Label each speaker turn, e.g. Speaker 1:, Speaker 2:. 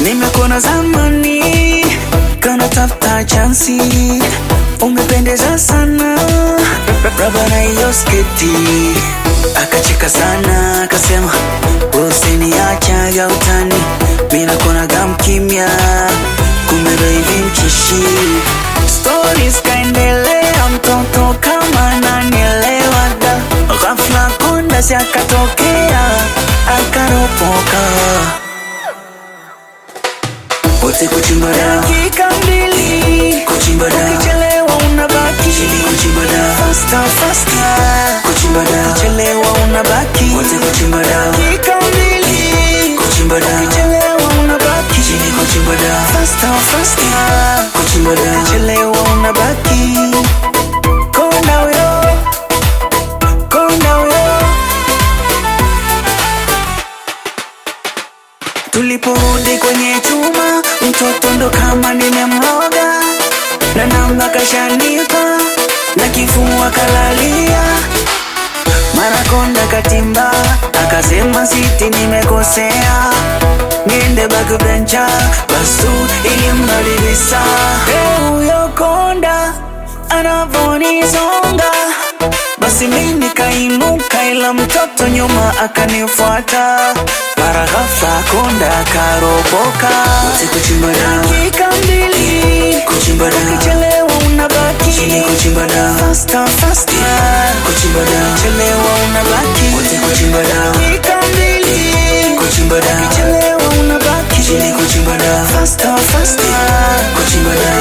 Speaker 1: Nimekuona zamani, kana tafuta chansi, umependeza sana, raba na hiyo sketi. Akacheka sana, akasema usiniacha ya utani, mimi nakuona kama kimya, kumbe baby mcheshi. Stories kaendelea, mtoto kama ananielewa da. Ghafla konda si akatokea, akaropoka. Wote kuchimba da, dakika mbili kuchimba da, ukichelewa unabaki chini kuchimba da, faster faster kuchimba da, ukichelewa unabaki. Wote kuchimba da, dakika mbili kuchimba da, ukichelewa unabaki chini kuchimba da, faster faster kuchimba da, ukichelewa unabaki. Konda huyo, konda huyo. Tuliporudi kwenye chuma, mtoto ndo kama nimemroga, na namba kashanipa, na kifua kalalia. Mara konda katimba, akasema siti nimekosea, niende backbencha, basu ilimrudisha. Huyo konda anavonizonga, basi mimi kainuka, ila mtoto nyuma akanifuata. Mara ghafla konda karopoka. Wote kuchimba da, dakika mbili kuchimba da, ukichelewa unabaki chini kuchimba da, faster faster kuchimba da, ukichelewa unabaki. Wote kuchimba da, dakika mbili kuchimba da, ukichelewa unabaki chini kuchimba da, faster faster kuchimba da,